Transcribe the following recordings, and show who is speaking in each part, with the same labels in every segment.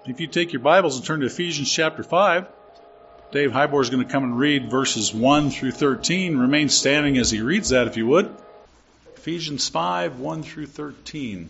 Speaker 1: If you take your Bibles and turn to Ephesians chapter 5, Dave Hybor is going to come and read verses 1 through 13. Remain standing as he reads that, if you would. Ephesians 5, 1 through 13.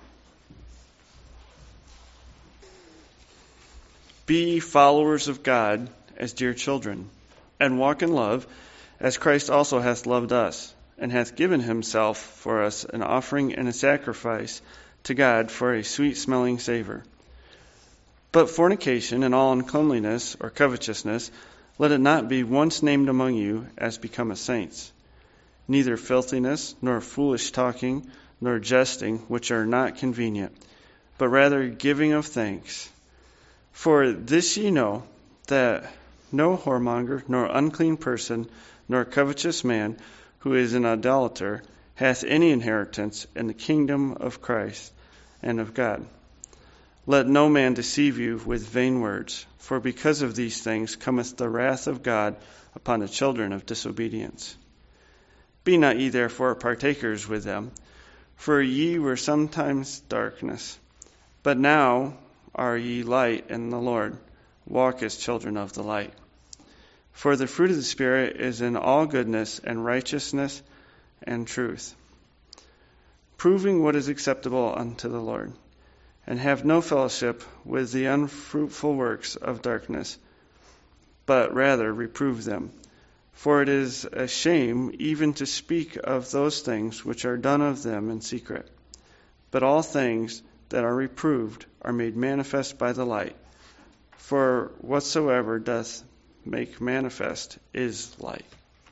Speaker 2: Be followers of God as dear children, and walk in love, as Christ also hath loved us, and hath given himself for us an offering and a sacrifice to God for a sweet-smelling savor. But fornication and all uncleanliness or covetousness, let it not be once named among you as becometh saints. Neither filthiness, nor foolish talking, nor jesting, which are not convenient, but rather giving of thanks. For this ye know, that no whoremonger, nor unclean person, nor covetous man, who is an idolater, hath any inheritance in the kingdom of Christ and of God. Let no man deceive you with vain words, for because of these things cometh the wrath of God upon the children of disobedience. Be not ye therefore partakers with them, for ye were sometimes darkness, but now are ye light in the Lord. Walk as children of the light. For the fruit of the Spirit is in all goodness and righteousness and truth, proving what is acceptable unto the Lord. And have no fellowship with the unfruitful works of darkness, but rather reprove them. For it is a shame even to speak of those things which are done of them in secret. But all things that are reproved are made manifest by the light. For whatsoever doth make manifest is light.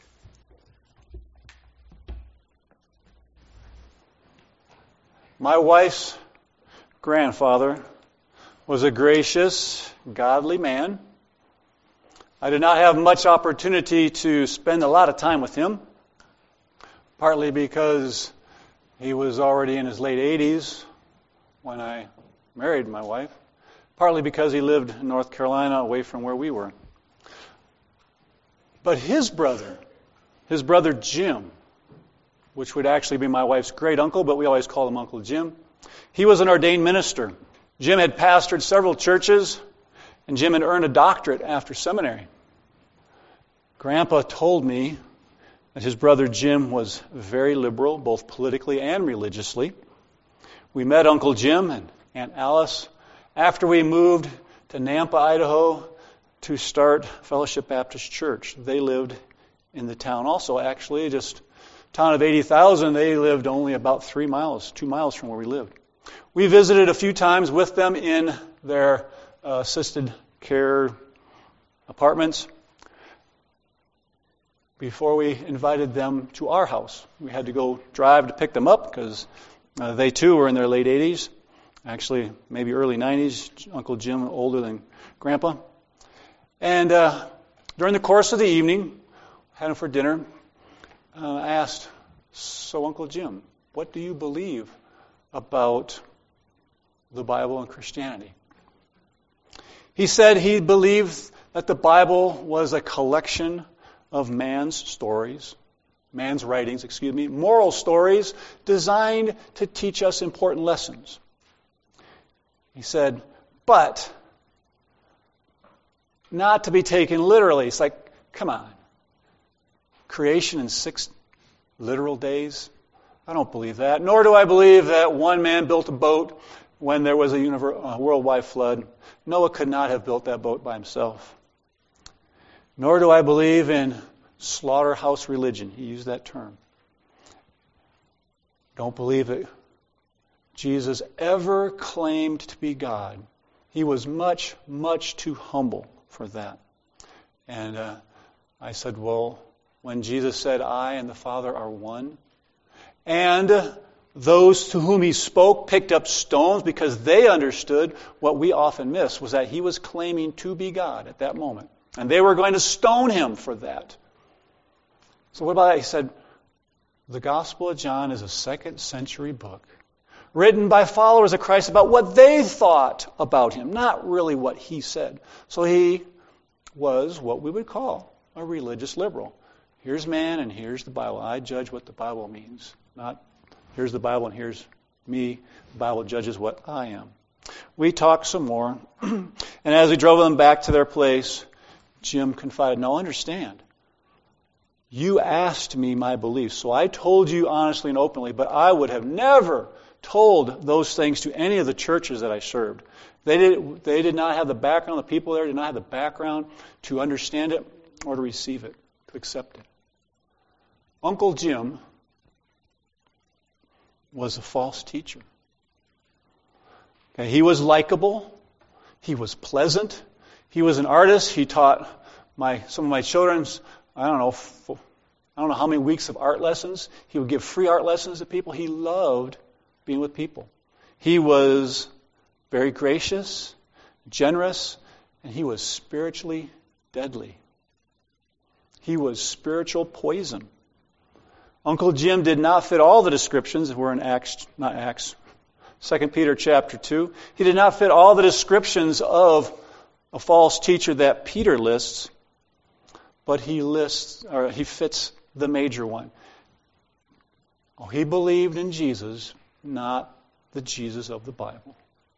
Speaker 3: My wife's grandfather was a gracious, godly man. I did not have much opportunity to spend a lot of time with him, partly because he was already in his late 80s when I married my wife, partly because he lived in North Carolina away from where we were. But his brother Jim, which would actually be my wife's great uncle, but we always call him Uncle Jim, he was an ordained minister. Jim had pastored several churches, and Jim had earned a doctorate after seminary. Grandpa told me that his brother Jim was very liberal, both politically and religiously. We met Uncle Jim and Aunt Alice after we moved to Nampa, Idaho, to start Fellowship Baptist Church. They lived in the town also, actually, just a town of 80,000. They lived only about 2 miles from where we lived. We visited a few times with them in their assisted care apartments before we invited them to our house. We had to go drive to pick them up because they too were in their late 80s, actually maybe early 90s. Uncle Jim older than Grandpa. And during the course of the evening, had them for dinner, I asked, "So Uncle Jim, what do you believe about the Bible and Christianity?" He said he believed that the Bible was a collection of man's writings, moral stories designed to teach us important lessons. He said, but not to be taken literally. It's like, come on. Creation in 6 literal days? I don't believe that. Nor do I believe that one man built a boat when there was a worldwide flood. Noah could not have built that boat by himself. Nor do I believe in slaughterhouse religion. He used that term. Don't believe that Jesus ever claimed to be God. He was much, much too humble for that. And I said, well, when Jesus said, "I and the Father are one," and those to whom he spoke picked up stones because they understood what we often miss, was that he was claiming to be God at that moment. And they were going to stone him for that. So what about that? He said, the Gospel of John is a 2nd century book written by followers of Christ about what they thought about him, not really what he said. So he was what we would call a religious liberal. Here's man and here's the Bible. I judge what the Bible means, not here's the Bible and here's me. The Bible judges what I am. We talked some more, and as we drove them back to their place, Jim confided, "Now understand, you asked me my beliefs, so I told you honestly and openly, but I would have never told those things to any of the churches that I served. They did not have the background, the people there did not have the background to understand it or to receive it, to accept it." Uncle Jim was a false teacher. Okay, he was likable. He was pleasant. He was an artist. He taught some of my children's, I don't know how many weeks of art lessons. He would give free art lessons to people. He loved being with people. He was very gracious, generous, and he was spiritually deadly. He was spiritual poison. Uncle Jim did not fit all the descriptions that were in 2 Peter chapter 2. He did not fit all the descriptions of a false teacher that Peter lists, but he fits the major one. Oh, he believed in Jesus, not the Jesus of the Bible.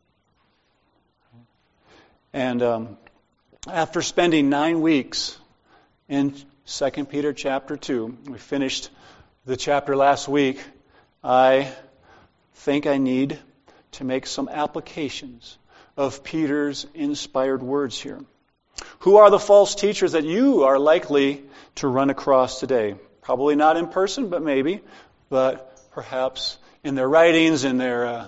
Speaker 3: And after spending 9 weeks in 2 Peter chapter 2, we finished the chapter last week, I think I need to make some applications of Peter's inspired words here. Who are the false teachers that you are likely to run across today? Probably not in person, but maybe. But perhaps in their writings, in their,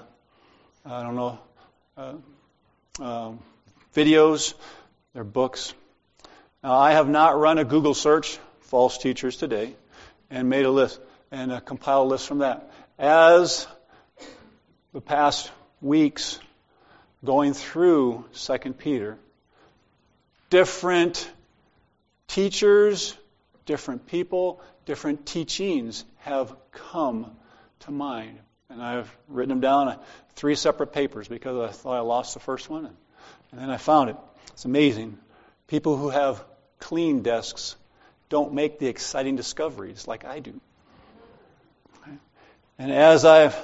Speaker 3: videos, their books. Now, I have not run a Google search, false teachers today, and made a list, and compiled a list from that. As the past weeks going through 2 Peter, different teachers, different people, different teachings have come to mind. And I've written them down on 3 separate papers because I thought I lost the first one. And then I found it. It's amazing. People who have clean desks don't make the exciting discoveries like I do. And as I've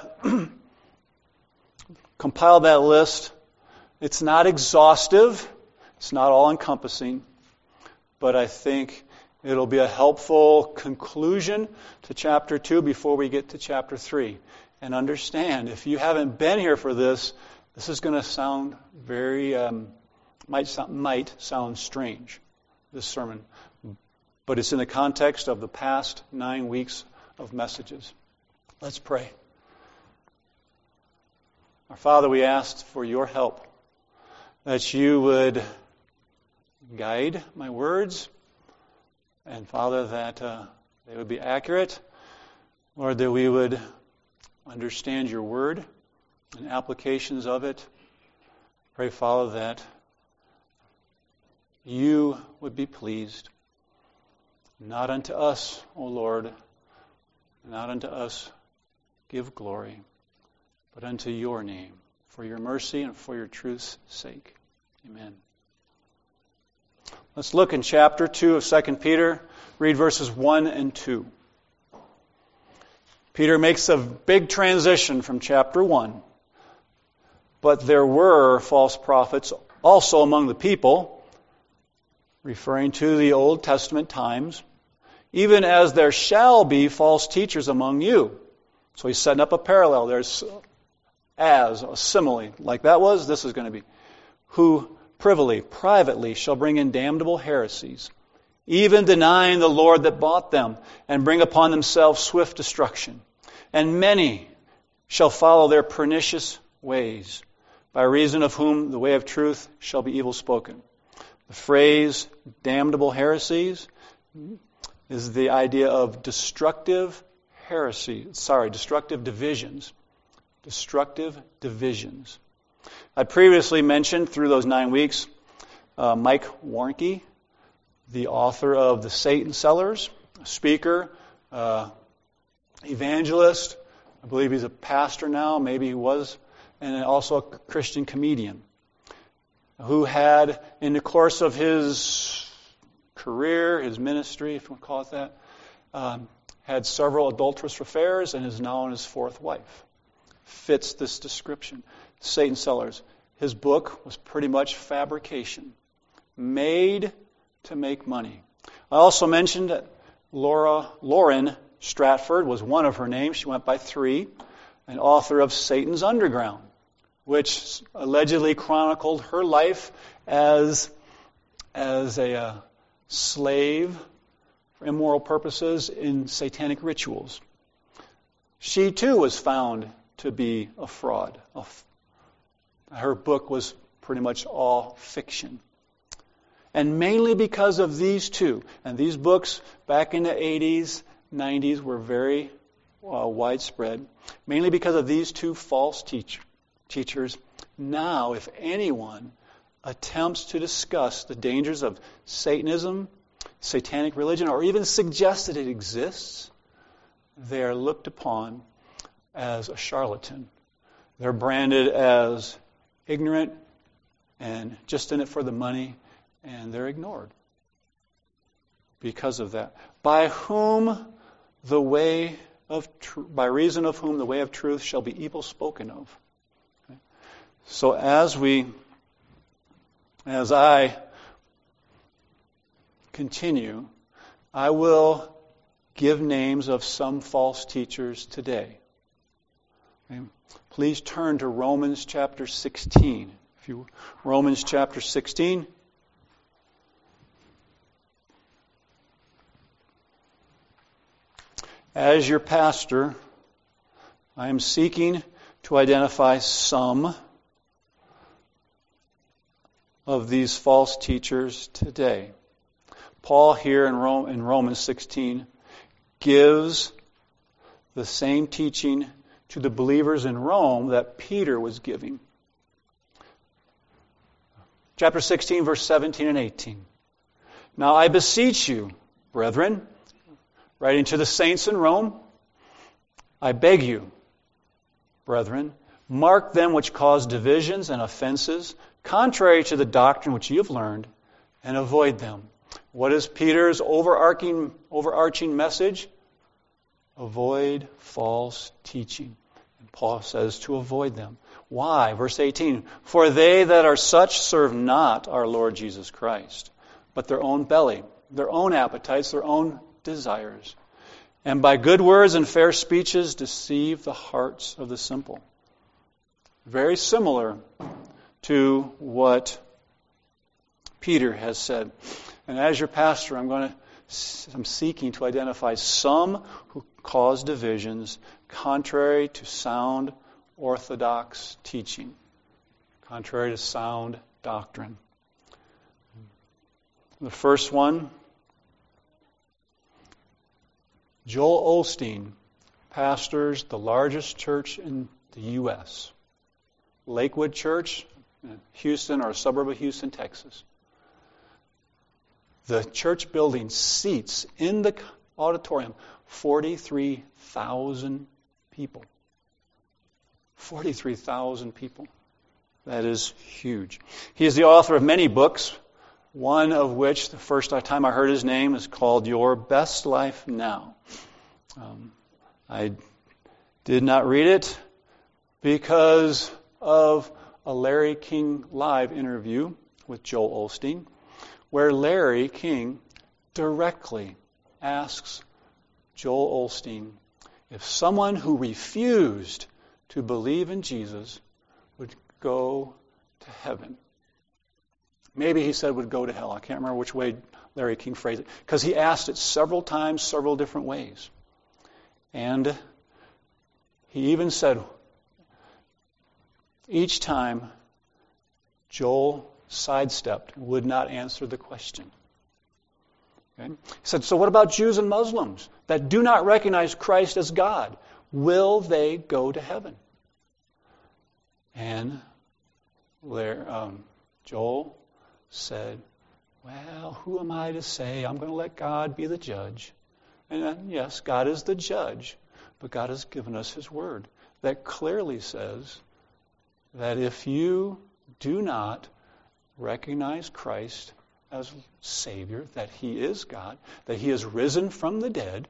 Speaker 3: compiled that list, it's not exhaustive, it's not all-encompassing, but I think it'll be a helpful conclusion to chapter 2 before we get to chapter 3. And understand, if you haven't been here for this is going to sound very, might sound strange, this sermon. But it's in the context of the past 9 weeks of messages. Let's pray. Our Father, we ask for your help, that you would guide my words, and Father, that they would be accurate, Lord, that we would understand your word and applications of it. Pray, Father, that you would be pleased, not unto us, O Lord, not unto us give glory, but unto your name, for your mercy and for your truth's sake. Amen. Let's look in chapter 2 of 2 Peter, read verses 1 and 2. Peter makes a big transition from chapter 1. But there were false prophets also among the people, referring to the Old Testament times, even as there shall be false teachers among you. So he's setting up a parallel. There's as a simile. Like that was, this is going to be. Who privily, privately shall bring in damnable heresies, even denying the Lord that bought them, and bring upon themselves swift destruction. And many shall follow their pernicious ways, by reason of whom the way of truth shall be evil spoken. The phrase damnable heresies is the idea of destructive divisions. Destructive divisions. I previously mentioned through those 9 weeks Mike Warnke, the author of The Satan Sellers, a speaker, evangelist. I believe he's a pastor now, maybe he was, and also a Christian comedian who had, in the course of his career, his ministry, if you want to call it that, had several adulterous affairs and is now on his 4th wife. Fits this description. Satan Sellers. his book was pretty much fabrication, made to make money. I also mentioned that Lauren Stratford was one of her names. She went by 3, an author of Satan's Underground, which allegedly chronicled her life as a slave for immoral purposes in satanic rituals. She too was found to be a fraud. Her book was pretty much all fiction. And mainly because of these two, and these books back in the 80s, 90s were very widespread, mainly because of these two false teachers. Now, if anyone attempts to discuss the dangers of Satanism, satanic religion, or even suggest that it exists, they are looked upon as a charlatan. They're branded as ignorant and just in it for the money, and they're ignored because of that. By reason of whom the way of truth shall be evil spoken of. Okay? So as I continue, I will give names of some false teachers today. Okay? Please turn to Romans chapter 16. Romans chapter 16. As your pastor, I am seeking to identify some of these false teachers today. Paul here in Romans 16 gives the same teaching to the believers in Rome that Peter was giving. Chapter 16, verse 17 and 18. Now I beseech you, brethren, writing to the saints in Rome, I beg you, brethren, mark them which cause divisions and offenses, contrary to the doctrine which you have learned, and avoid them. What is Peter's overarching message? Avoid false teaching. And Paul says to avoid them. Why? Verse 18, for they that are such serve not our Lord Jesus Christ, but their own belly, their own appetites, their own desires, and by good words and fair speeches deceive the hearts of the simple. Very similar to what Peter has said. And as your pastor, I'm seeking to identify some who cause divisions contrary to sound orthodox teaching, contrary to sound doctrine. The first one, Joel Osteen pastors the largest church in the U.S., Lakewood Church, Houston, or a suburb of Houston, Texas. The church building seats in the auditorium 43,000 people. 43,000 people. That is huge. He is the author of many books, one of which, the first time I heard his name, is called Your Best Life Now. I did not read it because of a Larry King Live interview with Joel Osteen, where Larry King directly asks Joel Osteen if someone who refused to believe in Jesus would go to heaven. Maybe he said would go to hell. I can't remember which way Larry King phrased it, because he asked it several times, several different ways. And he even said each time Joel sidestepped and would not answer the question. Okay? He said, so what about Jews and Muslims that do not recognize Christ as God? Will they go to heaven? And Joel said, well, who am I to say? I'm going to let God be the judge. And yes, God is the judge, but God has given us His Word that clearly says that if you do not recognize Christ as Savior, that He is God, that He is risen from the dead,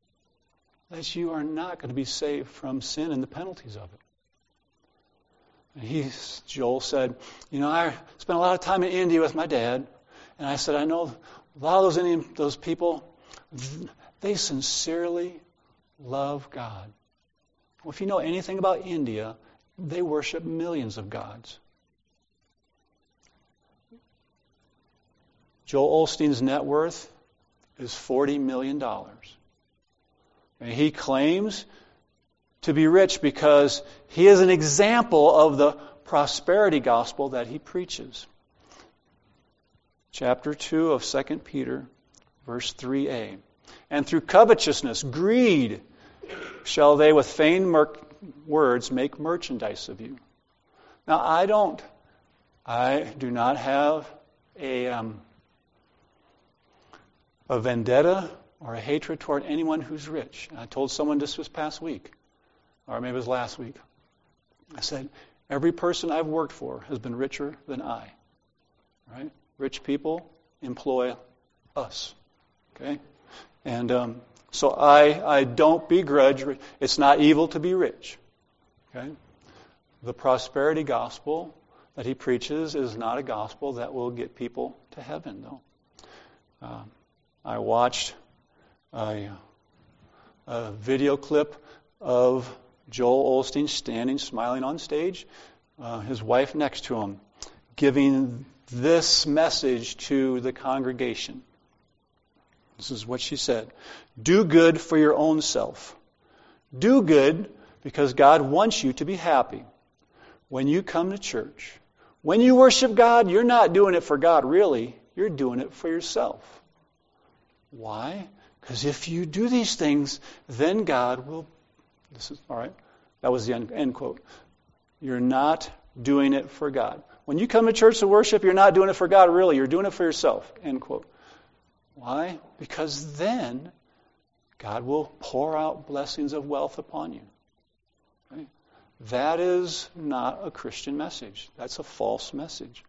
Speaker 3: that you are not going to be saved from sin and the penalties of it. And Joel said, I spent a lot of time in India with my dad, and I said, I know a lot of those people, they sincerely love God. Well, if you know anything about India, they worship millions of gods. Joel Osteen's net worth is $40 million. And he claims to be rich because he is an example of the prosperity gospel that he preaches. Chapter 2 of 2 Peter, verse 3a. And through covetousness, greed, shall they with feigned words make merchandise of you. Now, I do not have a vendetta or a hatred toward anyone who's rich. I told someone this past week, or maybe it was last week. I said, every person I've worked for has been richer than I. Right? Rich people employ us. Okay? And so I don't begrudge. It's not evil to be rich. Okay? The prosperity gospel that he preaches is not a gospel that will get people to heaven, though. I watched a video clip of Joel Osteen standing, smiling on stage, his wife next to him, giving this message to the congregation. This is what she said. Do good for your own self. Do good because God wants you to be happy. When you come to church, when you worship God, you're not doing it for God, really. You're doing it for yourself. Why? Because if you do these things, then God will... This is all right. That was the end quote. You're not doing it for God. When you come to church to worship, you're not doing it for God, really. You're doing it for yourself. End quote. Why? Because then God will pour out blessings of wealth upon you. Okay? That is not a Christian message. That's a false message.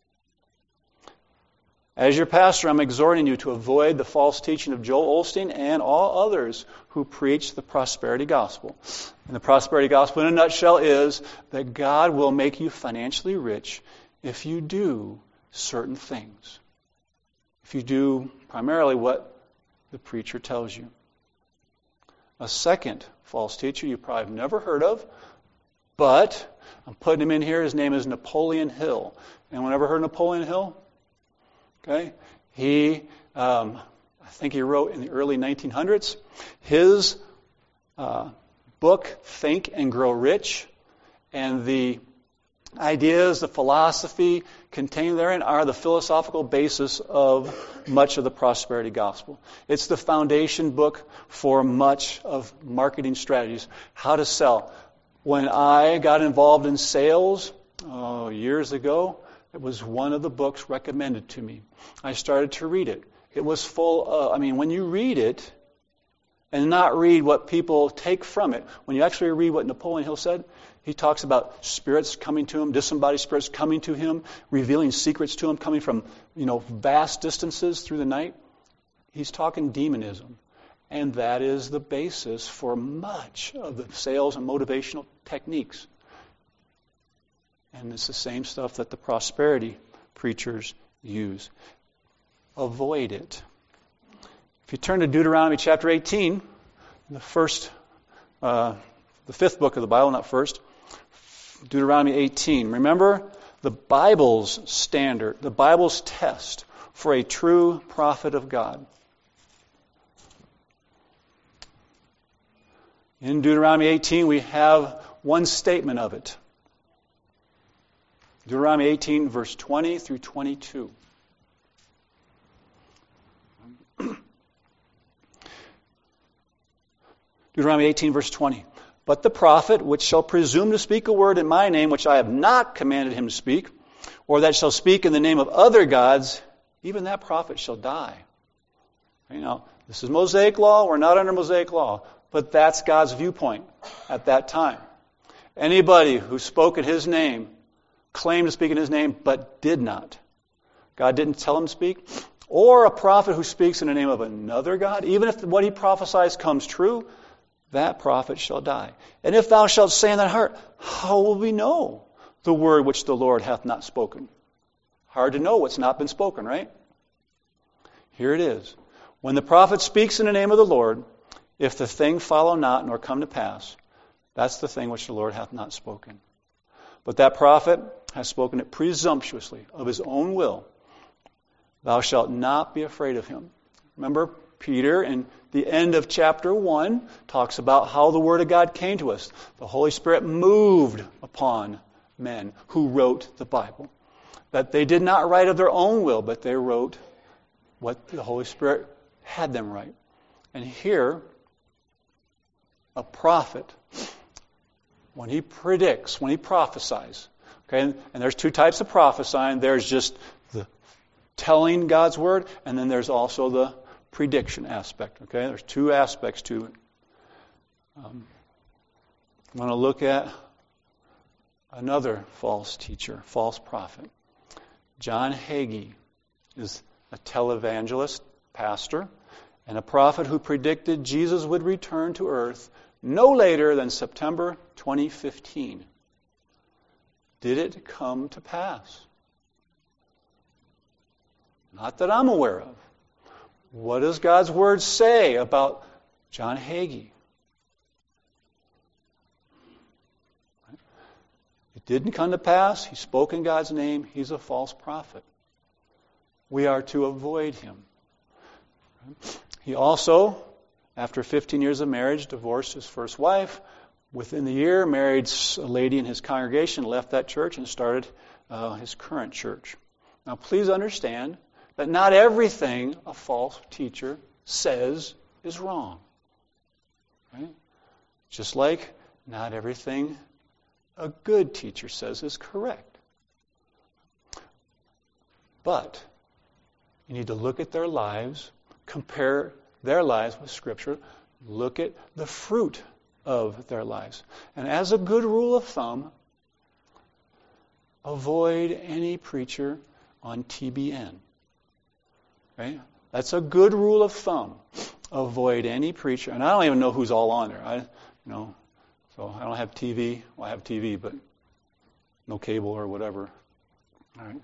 Speaker 3: As your pastor, I'm exhorting you to avoid the false teaching of Joel Osteen and all others who preach the prosperity gospel. And the prosperity gospel, in a nutshell, is that God will make you financially rich if you do certain things. If you do primarily what the preacher tells you. A second false teacher you probably have never heard of, but I'm putting him in here. His name is Napoleon Hill. Anyone ever heard of Napoleon Hill? Okay, I think he wrote in the early 1900s. His book, Think and Grow Rich, and the ideas, the philosophy contained therein are the philosophical basis of much of the prosperity gospel. It's the foundation book for much of marketing strategies, how to sell. When I got involved in sales years ago, it was one of the books recommended to me. I started to read it. It was full of, when you read it and not read what people take from it, when you actually read what Napoleon Hill said, he talks about spirits coming to him, disembodied spirits coming to him, revealing secrets to him, coming from, vast distances through the night. He's talking demonism. And that is the basis for much of the sales and motivational techniques. And it's the same stuff that the prosperity preachers use. Avoid it. If you turn to Deuteronomy chapter 18, the fifth book of the Bible, not first, Deuteronomy 18. Remember, the Bible's standard, the Bible's test for a true prophet of God. In Deuteronomy 18, we have one statement of it. Deuteronomy 18, verse 20 through 22. Deuteronomy 18, verse 20. But the prophet, which shall presume to speak a word in my name, which I have not commanded him to speak, or that shall speak in the name of other gods, even that prophet shall die. This is Mosaic law. We're not under Mosaic law. But that's God's viewpoint at that time. Anybody who spoke in his name, claimed to speak in his name, but did not. God didn't tell him to speak. Or a prophet who speaks in the name of another God, even if what he prophesies comes true, that prophet shall die. And if thou shalt say in thine heart, how will we know the word which the Lord hath not spoken? Hard to know what's not been spoken, right? Here it is. When the prophet speaks in the name of the Lord, if the thing follow not nor come to pass, that's the thing which the Lord hath not spoken. But that prophet has spoken it presumptuously of his own will. Thou shalt not be afraid of him. Remember, Peter in the end of chapter 1 talks about how the Word of God came to us. The Holy Spirit moved upon men who wrote the Bible. That they did not write of their own will, but they wrote what the Holy Spirit had them write. And here, a prophet, when he predicts, when he prophesies, okay, and there's two types of prophesying. There's just the telling God's Word, and then there's also the prediction aspect. Okay, there's two aspects to it. I'm going to look at another false teacher, false prophet. John Hagee is a televangelist, pastor, and a prophet who predicted Jesus would return to earth no later than September 2015. Did it come to pass? Not that I'm aware of. What does God's Word say about John Hagee? It didn't come to pass. He spoke in God's name. He's a false prophet. We are to avoid him. He also, after 15 years of marriage, divorced his first wife. Within the year, married a lady in his congregation, left that church, and started his current church. Now, please understand that not everything a false teacher says is wrong. Right? Just like not everything a good teacher says is correct. But you need to look at their lives, compare their lives with Scripture, look at the fruit of their lives. And as a good rule of thumb, avoid any preacher on TBN. Right? That's a good rule of thumb. Avoid any preacher. And I don't even know who's all on there. So I don't have TV. Well, I have TV, but no cable or whatever. All right.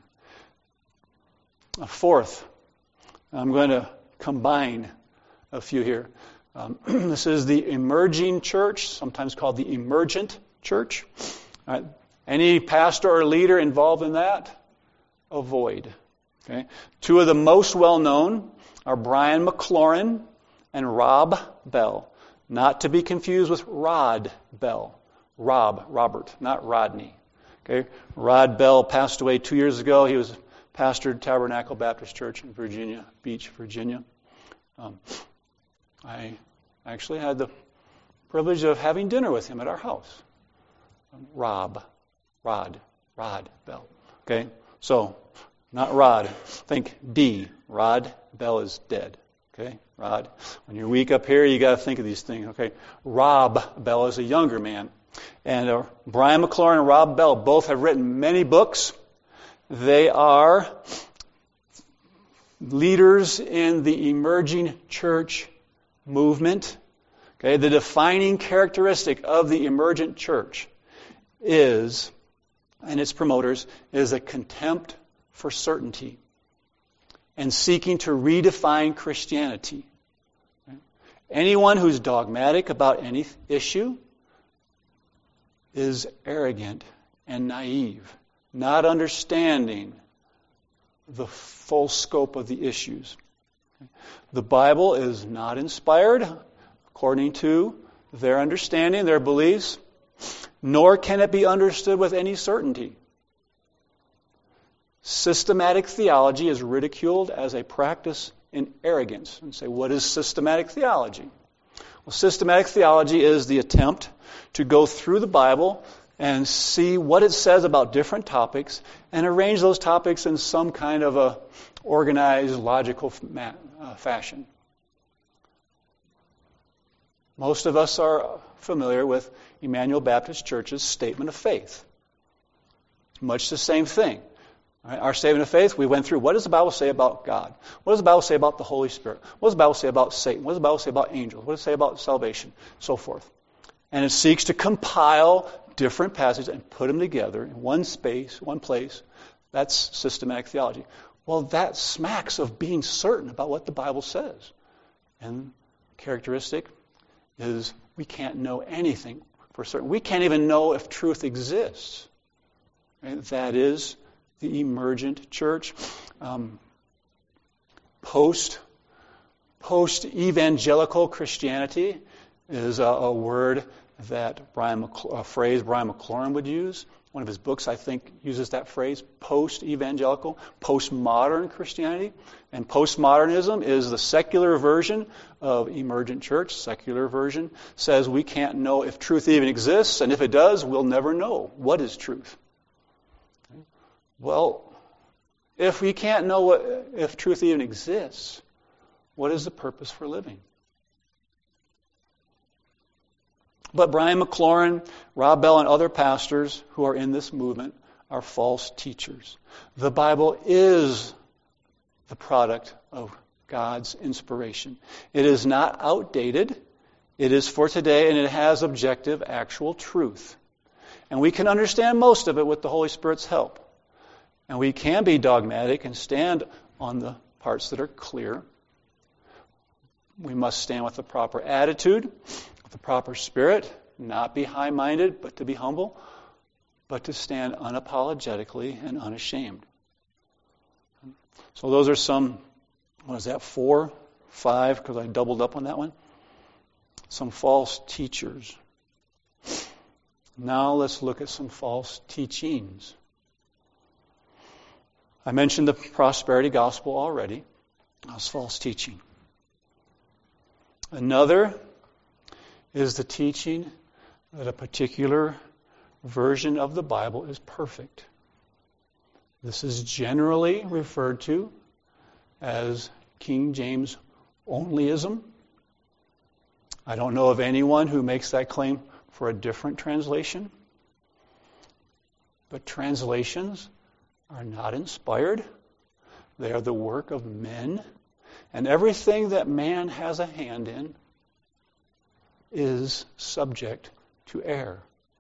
Speaker 3: A fourth. I'm going to combine a few here. This is the emerging church, sometimes called the emergent church. All right. Any pastor or leader involved in that, avoid. Okay. Two of the most well-known are Brian McLaurin and Rob Bell. Not to be confused with Rod Bell. Robert, not Rodney. Okay. Rod Bell passed away 2 years ago. He was pastored Tabernacle Baptist Church in Virginia Beach, Virginia. I actually had the privilege of having dinner with him at our house. Rod Bell. Okay, so not Rod. Think D. Rod Bell is dead. Okay, Rod. When you're weak up here, you got to think of these things. Okay, Rob Bell is a younger man, and Brian McLaurin and Rob Bell both have written many books. They are leaders in the emerging church movement. Okay, the defining characteristic of the emergent church is, and its promoters, is a contempt for certainty and seeking to redefine Christianity. Anyone who's dogmatic about any issue is arrogant and naive, not understanding the full scope of the issues. The Bible is not inspired according to their understanding, their beliefs, nor can it be understood with any certainty. Systematic theology is ridiculed as a practice in arrogance. And say, what is systematic theology? Well, systematic theology is the attempt to go through the Bible and see what it says about different topics and arrange those topics in some kind of a organized, logical fashion. Most of us are familiar with Emmanuel Baptist Church's statement of faith. Much the same thing. Right? Our statement of faith, we went through, what does the Bible say about God? What does the Bible say about the Holy Spirit? What does the Bible say about Satan? What does the Bible say about angels? What does it say about salvation? So forth. And it seeks to compile different passages and put them together in one space, one place. That's systematic theology. Well, that smacks of being certain about what the Bible says. And characteristic is we can't know anything for certain. We can't even know if truth exists. Right? That is the emergent church. Post-evangelical Christianity is a word that a phrase Brian McLaurin would use. One of his books, I think, uses that phrase, post-evangelical, postmodern Christianity. And postmodernism is the secular version of emergent church. Secular version says we can't know if truth even exists, and if it does, we'll never know what is truth. Well, if we can't know if truth even exists, what is the purpose for living? But Brian McLaurin, Rob Bell, and other pastors who are in this movement are false teachers. The Bible is the product of God's inspiration. It is not outdated. It is for today, and it has objective, actual truth. And we can understand most of it with the Holy Spirit's help. And we can be dogmatic and stand on the parts that are clear. We must stand with the proper attitude, with the proper spirit, not be high-minded, but to be humble, but to stand unapologetically and unashamed. So those are some, 4, 5, because I doubled up on that one. Some false teachers. Now let's look at some false teachings. I mentioned the prosperity gospel already. That's false teaching. Another is the teaching that a particular version of the Bible is perfect. This is generally referred to as King James onlyism. I don't know of anyone who makes that claim for a different translation. But translations are not inspired. They are the work of men. And everything that man has a hand in is subject to error.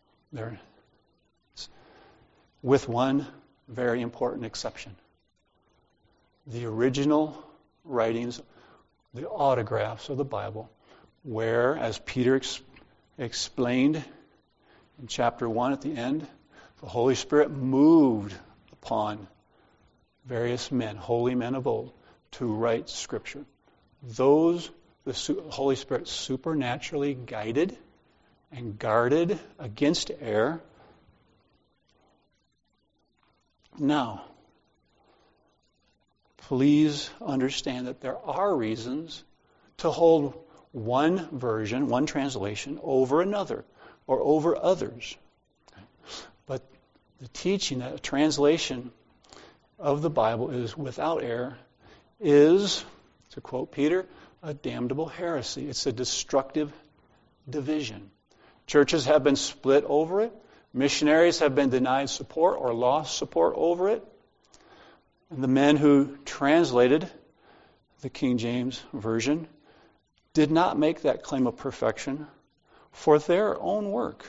Speaker 3: With one very important exception. The original writings, the autographs of the Bible, where, as Peter explained in chapter 1 at the end, the Holy Spirit moved upon various men, holy men of old, to write Scripture. Those the Holy Spirit supernaturally guided and guarded against error. Now, please understand that there are reasons to hold one version, one translation, over another or over others. But the teaching that a translation of the Bible is without error is, to quote Peter, a damnable heresy. It's a destructive division. Churches have been split over it. Missionaries have been denied support or lost support over it. And the men who translated the King James Version did not make that claim of perfection for their own work.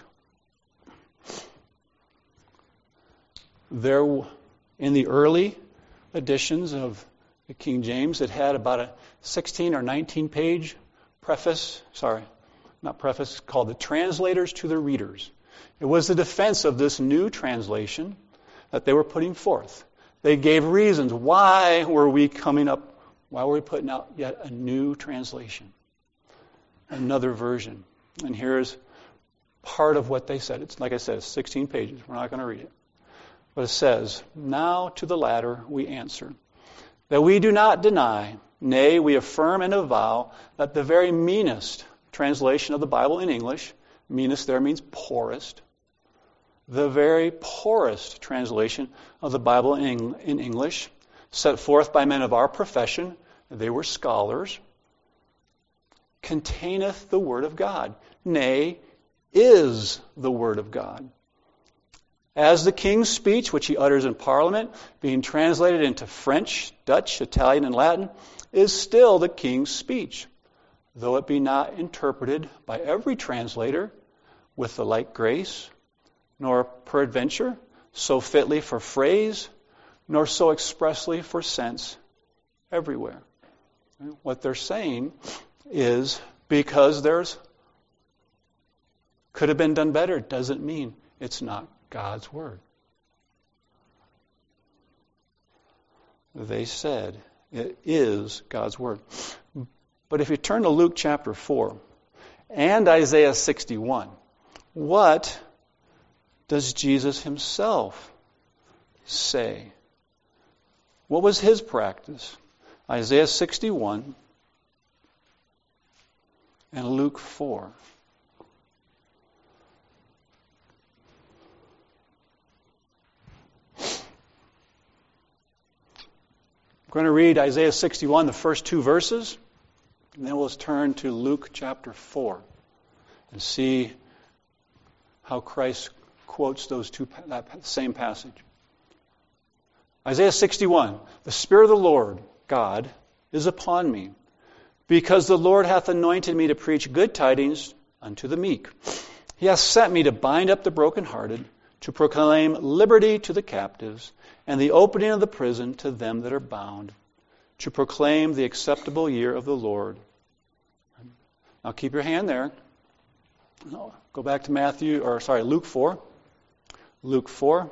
Speaker 3: There, in the early editions of the King James, it had about a 16 or 19 page preface, called the Translators to the Readers. It was the defense of this new translation that they were putting forth. They gave reasons. Why were we putting out yet a new translation? Another version. And here's part of what they said. It's, like I said, it's 16 pages. We're not going to read it. But it says, "Now to the latter we answer, that we do not deny, nay, we affirm and avow that the very meanest translation of the Bible in English," meanest there means poorest, the very poorest translation of the Bible in English, set forth by men of our profession, they were scholars, containeth the Word of God, nay, is the Word of God. As the King's speech, which he utters in Parliament, being translated into French, Dutch, Italian, and Latin, is still the King's speech, though it be not interpreted by every translator with the like grace, nor peradventure so fitly for phrase, nor so expressly for sense everywhere. What they're saying is because there's could have been done better doesn't mean it's not God's Word. They said it is God's Word. But if you turn to Luke chapter 4 and Isaiah 61, what does Jesus himself say? What was his practice? Isaiah 61 and Luke 4. We're going to read Isaiah 61, the first two verses, and then we'll turn to Luke chapter 4 and see how Christ quotes that same passage. Isaiah 61, the Spirit of the Lord, God, is upon me, because the Lord hath anointed me to preach good tidings unto the meek. He hath sent me to bind up the brokenhearted, to proclaim liberty to the captives, and the opening of the prison to them that are bound, to proclaim the acceptable year of the Lord. Now keep your hand there. Go back to Luke 4. Luke 4.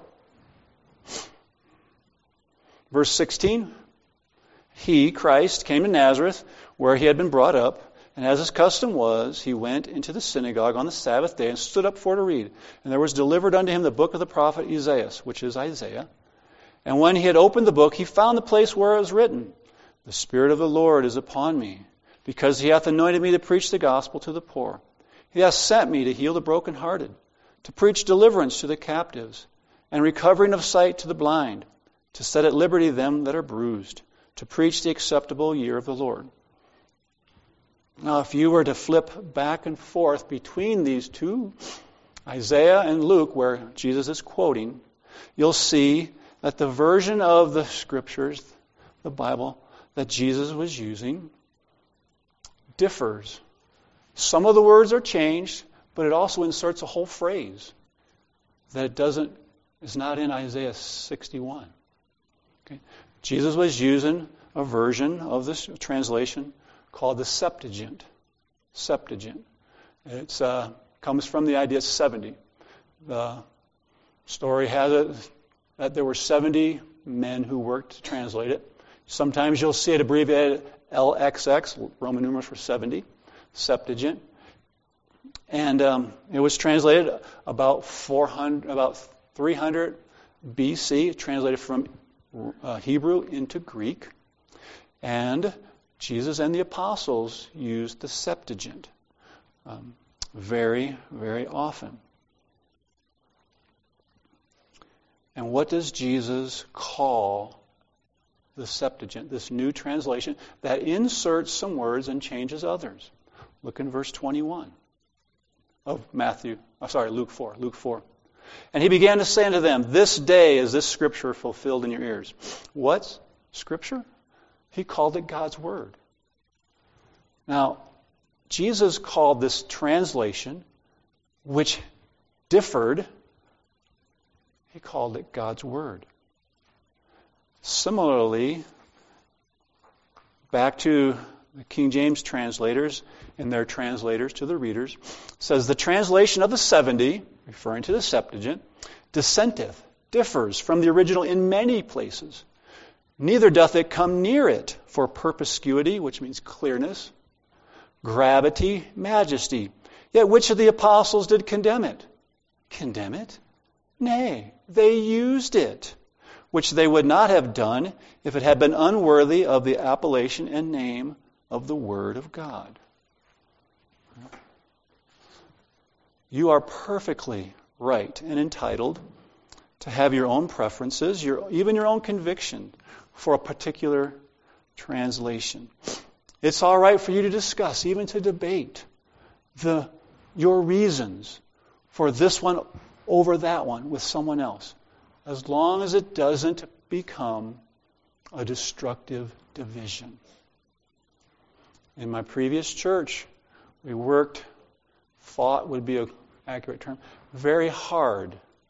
Speaker 3: Verse 16. He, Christ, came to Nazareth, where he had been brought up, and as his custom was, he went into the synagogue on the Sabbath day and stood up for to read. And there was delivered unto him the book of the prophet Isaiah, which is Isaiah. And when he had opened the book, he found the place where it was written, The Spirit of the Lord is upon me, because he hath anointed me to preach the gospel to the poor. He hath sent me to heal the brokenhearted, to preach deliverance to the captives, and recovering of sight to the blind, to set at liberty them that are bruised, to preach the acceptable year of the Lord. Now, if you were to flip back and forth between these two, Isaiah and Luke, where Jesus is quoting, you'll see that the version of the Scriptures, the Bible, that Jesus was using differs. Some of the words are changed, but it also inserts a whole phrase that is not in Isaiah 61. Okay? Jesus was using a version of this translation called the Septuagint. Septuagint. It comes from the idea 70. The story has it that there were 70 men who worked to translate it. Sometimes you'll see it abbreviated LXX, Roman numerals for 70, Septuagint. And it was translated about 300 BC, translated from Hebrew into Greek. And Jesus and the apostles used the Septuagint very, very often. And what does Jesus call the Septuagint, this new translation that inserts some words and changes others? Look in verse 21 of Luke 4. Luke 4. And he began to say unto them, This day is this scripture fulfilled in your ears. What scripture? He called it God's Word. Now, Jesus called this translation, which differed, he called it God's Word. Similarly, back to the King James translators and their translators to the readers, says the translation of the 70, referring to the Septuagint, dissenteth, differs from the original in many places. Neither doth it come near it for perspicuity, which means clearness, gravity, majesty. Yet which of the apostles did condemn it? Condemn it? Nay, they used it, which they would not have done if it had been unworthy of the appellation and name of the Word of God. You are perfectly right and entitled to have your own preferences, even your own conviction for a particular translation. It's all right for you to discuss, even to debate, your reasons for this one over that one with someone else, as long as it doesn't become a destructive division. In my previous church, we fought would be an accurate term, very hard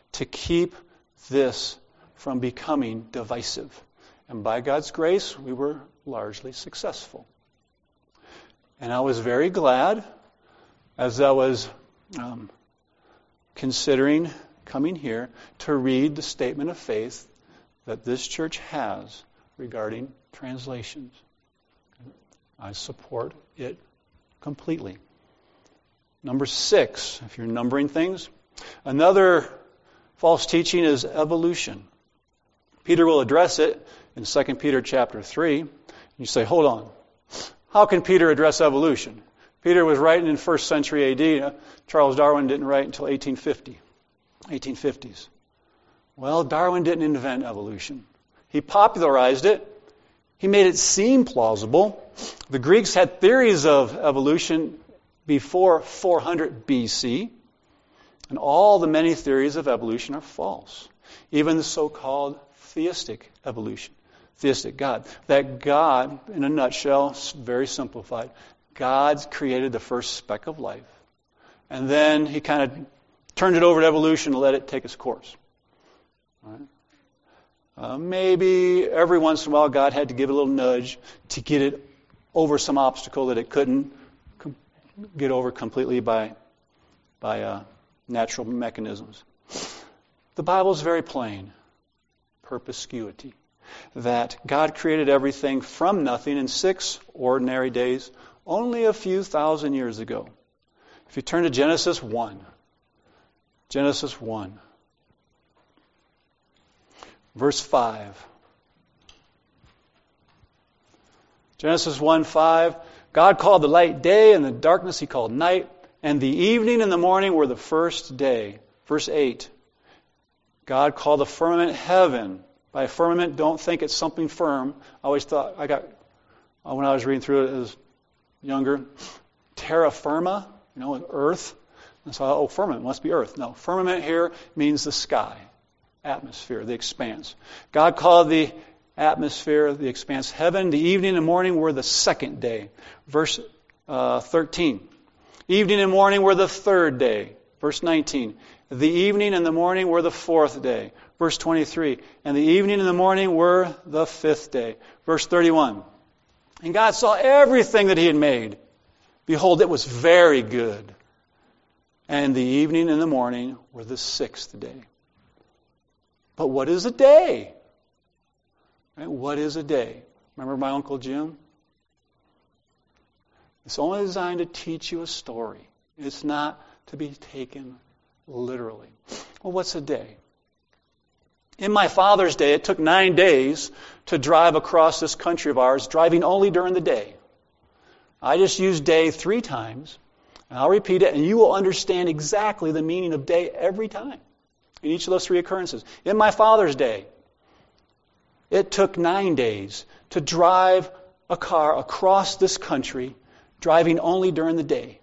Speaker 3: to keep this from becoming divisive. And by God's grace, we were largely successful. And I was very glad, as I was considering coming here, to read the statement of faith that this church has regarding translations. I support it completely. Number 6, if you're numbering things, another false teaching is evolution. Peter will address it in 2 Peter chapter 3. You say, hold on. How can Peter address evolution? Peter was writing in 1st century AD. Charles Darwin didn't write until 1850s. Well, Darwin didn't invent evolution. He popularized it. He made it seem plausible. The Greeks had theories of evolution before 400 BC, and all the many theories of evolution are false. Even the so-called theistic evolution, theistic God. That God, in a nutshell, very simplified, God created the first speck of life, and then He kind of turned it over to evolution and let it take its course. Right? Maybe every once in a while God had to give it a little nudge to get it over some obstacle that it couldn't get over completely by natural mechanisms. The Bible is very plain. Perspicuity. That God created everything from nothing in 6 ordinary days only a few thousand years ago. If you turn to Genesis 1. Genesis 1. Verse 5. Genesis 1:5. God called the light day, and the darkness He called night, and the evening and the morning were the first day. Verse 8. God called the firmament heaven. By firmament, don't think it's something firm. I always thought, when I was reading through it as younger, terra firma, earth. And so, firmament must be earth. No, firmament here means the sky, atmosphere, the expanse. God called the atmosphere, the expanse, heaven. The evening and morning were the second day. Verse 13. Evening and morning were the third day. Verse 19. The evening and the morning were the fourth day. Verse 23. And the evening and the morning were the fifth day. Verse 31. And God saw everything that He had made. Behold, it was very good. And the evening and the morning were the sixth day. But what is a day? Right? What is a day? Remember my Uncle Jim? It's only designed to teach you a story. It's not to be taken literally. Well, what's a day? In my father's day, it took 9 days to drive across this country of ours, driving only during the day. I just used day 3 times, and I'll repeat it, and you will understand exactly the meaning of day every time in each of those 3 occurrences. In my father's day, it took 9 days to drive a car across this country, driving only during the day.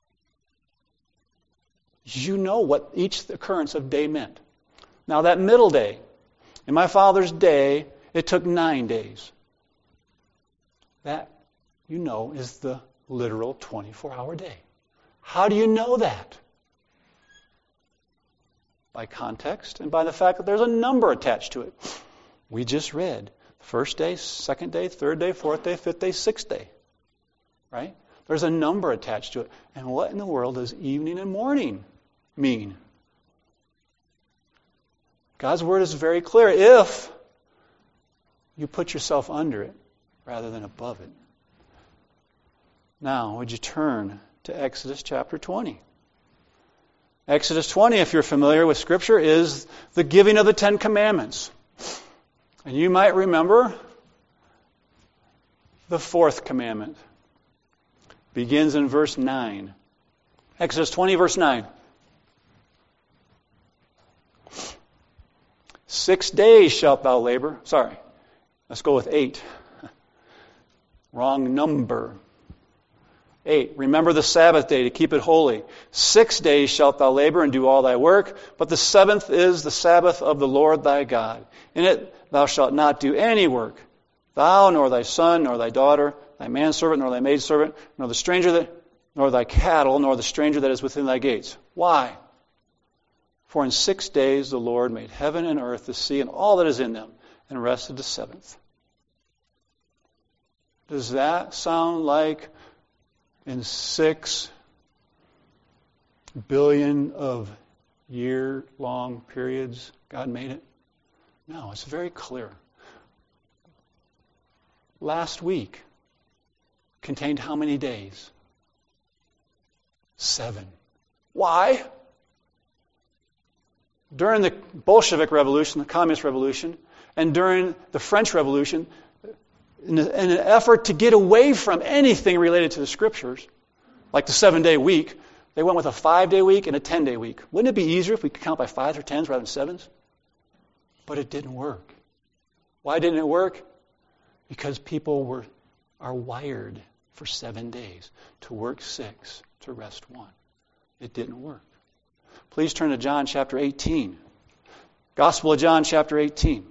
Speaker 3: You know what each occurrence of day meant. Now that middle day, in my father's day, it took 9 days. That, is the literal 24-hour day. How do you know that? By context and by the fact that there's a number attached to it. We just read first day, second day, third day, fourth day, fifth day, sixth day. Right? There's a number attached to it. And what in the world does evening and morning mean? God's Word is very clear if you put yourself under it rather than above it. Now, would you turn to Exodus chapter 20? Exodus 20, if you're familiar with Scripture, is the giving of the 10 Commandments. And you might remember the 4th commandment. Begins in verse 9. Exodus 20, verse 9. 6 days shalt thou labor. Sorry, let's go with 8. Wrong number. 8. Remember the Sabbath day to keep it holy. 6 days shalt thou labor and do all thy work, but the 7th is the Sabbath of the Lord thy God. In it thou shalt not do any work, thou, nor thy son, nor thy daughter, thy manservant, nor thy maidservant, nor the stranger nor thy cattle, nor the stranger that is within thy gates. Why? For in 6 days the Lord made heaven and earth, the sea, and all that is in them, and rested the seventh. Does that sound like in 6 billion of year-long periods God made it? No, it's very clear. Last week contained how many days? 7. Why? During the Bolshevik Revolution, the Communist Revolution, and during the French Revolution, in an effort to get away from anything related to the Scriptures, like the 7-day week, they went with a 5-day week and a 10-day week. Wouldn't it be easier if we could count by 5s or 10s rather than 7s? But it didn't work. Why didn't it work? Because people are wired for 7 days, to work 6, to rest 1. It didn't work. Please turn to John chapter 18. Gospel of John chapter 18.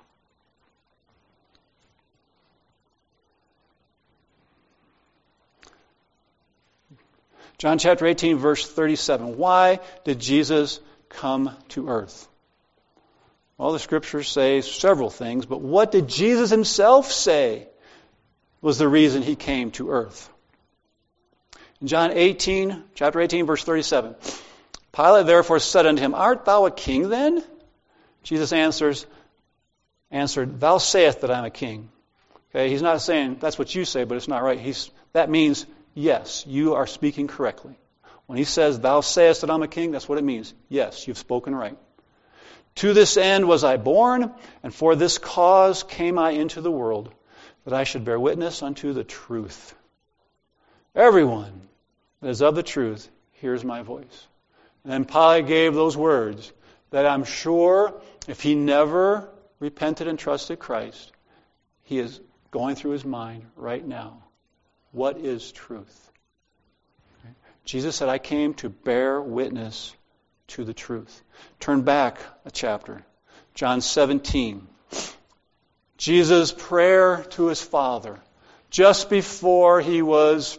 Speaker 3: John chapter 18, verse 37. Why did Jesus come to earth? Well, the Scriptures say several things, but what did Jesus himself say was the reason he came to earth? In John 18, chapter 18, verse 37. Pilate therefore said unto him, Art thou a king then? Jesus answered, Thou sayest that I am a king. Okay, he's not saying that's what you say, but it's not right. That means, yes, you are speaking correctly. When he says, Thou sayest that I'm a king, that's what it means. Yes, you've spoken right. To this end was I born, and for this cause came I into the world, that I should bear witness unto the truth. Everyone that is of the truth hears my voice. And then Pilate gave those words that I'm sure if he never repented and trusted Christ, he is going through his mind right now. What is truth? Okay. Jesus said, I came to bear witness to the truth. Turn back a chapter. John 17. Jesus' prayer to his Father just before he was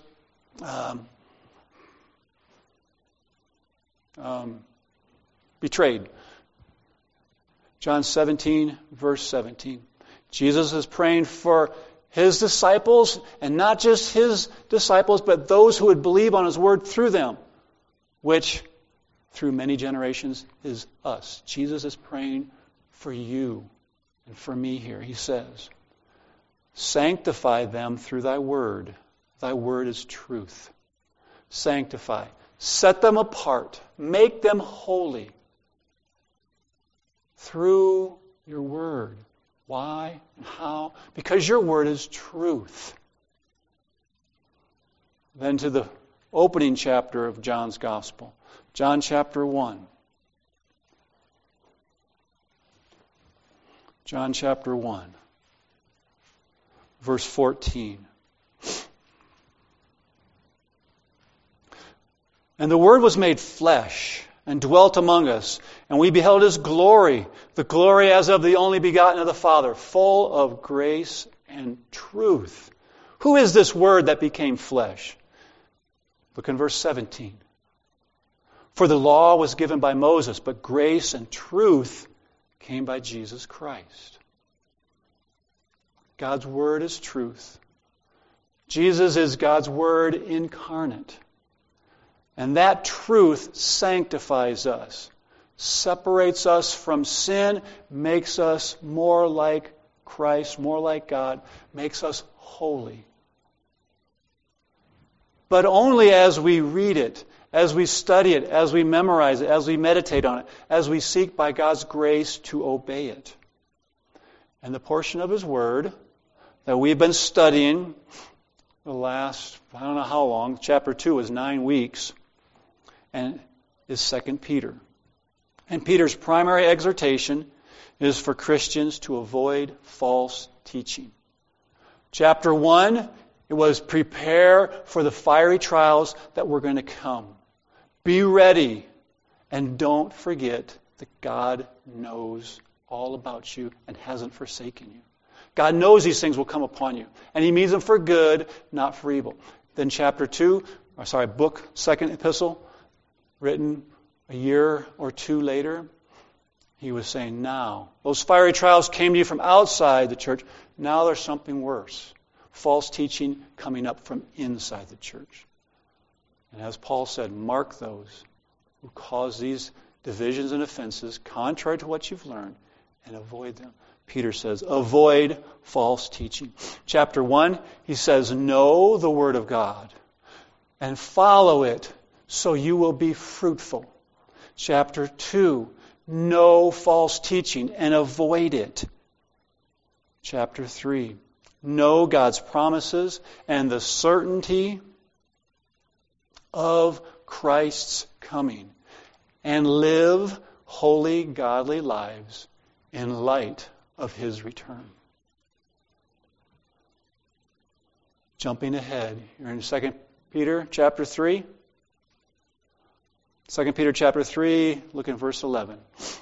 Speaker 3: betrayed. John 17, verse 17. Jesus is praying for his disciples, and not just his disciples, but those who would believe on his word through them, which through many generations is us. Jesus is praying for you and for me here. He says, Sanctify them through thy word. Thy word is truth. Sanctify. Set them apart. Make them holy through your word. Why and how? Because your word is truth. Then to the opening chapter of John's Gospel. John chapter 1. John chapter 1. Verse 14. And the Word was made flesh and dwelt among us, and we beheld His glory, the glory as of the only begotten of the Father, full of grace and truth. Who is this Word that became flesh? Look in verse 17. For the law was given by Moses, but grace and truth came by Jesus Christ. God's Word is truth. Jesus is God's Word incarnate. And that truth sanctifies us, separates us from sin, makes us more like Christ, more like God, makes us holy. But only as we read it, as we study it, as we memorize it, as we meditate on it, as we seek by God's grace to obey it. And the portion of His Word that we've been studying the last, I don't know how long, chapter 2 is 9 weeks, and is 2 Peter. And Peter's primary exhortation is for Christians to avoid false teaching. Chapter 1, it was prepare for the fiery trials that were going to come. Be ready, and don't forget that God knows all about you and hasn't forsaken you. God knows these things will come upon you, and He means them for good, not for evil. Then chapter 2, second epistle, written a year or two later, he was saying, now, those fiery trials came to you from outside the church. Now there's something worse. False teaching coming up from inside the church. And as Paul said, mark those who cause these divisions and offenses contrary to what you've learned and avoid them. Peter says, avoid false teaching. Chapter 1, he says, know the Word of God and follow it so you will be fruitful. Chapter 2, know false teaching and avoid it. Chapter 3, know God's promises and the certainty of Christ's coming and live holy, godly lives in light of His return. Jumping ahead, you're in 2 Peter chapter 3. 2 Peter chapter 3, look in verse 11.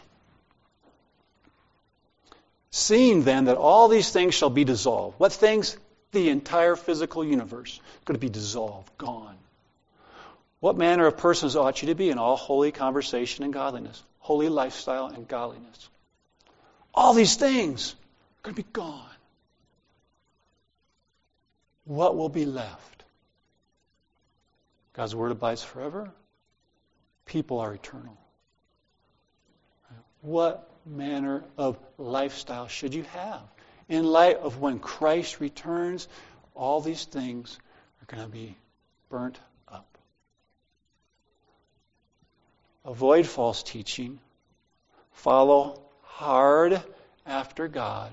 Speaker 3: Seeing then that all these things shall be dissolved. What things? The entire physical universe is going to be dissolved, gone. What manner of persons ought you to be in all holy conversation and godliness? Holy lifestyle and godliness. All these things are going to be gone. What will be left? God's Word abides forever. People are eternal. What manner of lifestyle should you have? In light of when Christ returns, all these things are going to be burnt up. Avoid false teaching. Follow hard after God.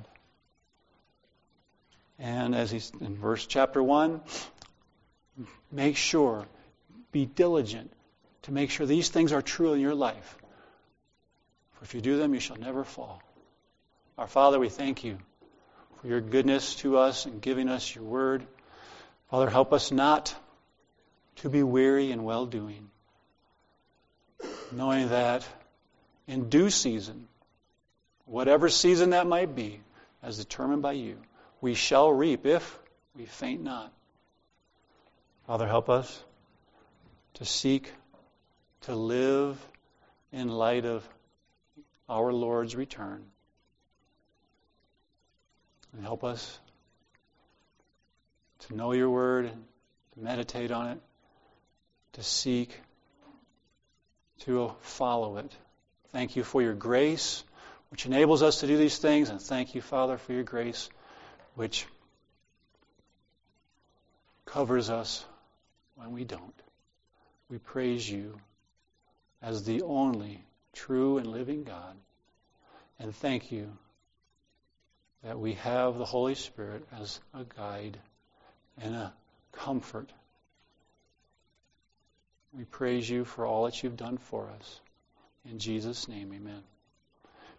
Speaker 3: And as he's in chapter 1, make sure, be diligent to make sure these things are true in your life. For if you do them, you shall never fall. Our Father, we thank you for your goodness to us and giving us your word. Father, help us not to be weary in well-doing, knowing that in due season, whatever season that might be, as determined by you, we shall reap if we faint not. Father, help us to seek to live in light of our Lord's return. And help us to know your word, to meditate on it, to seek to follow it. Thank you for your grace, which enables us to do these things, and thank you, Father, for your grace, which covers us when we don't. We praise you as the only true and living God. And thank you that we have the Holy Spirit as a guide and a comfort. We praise you for all that you've done for us. In Jesus' name, amen.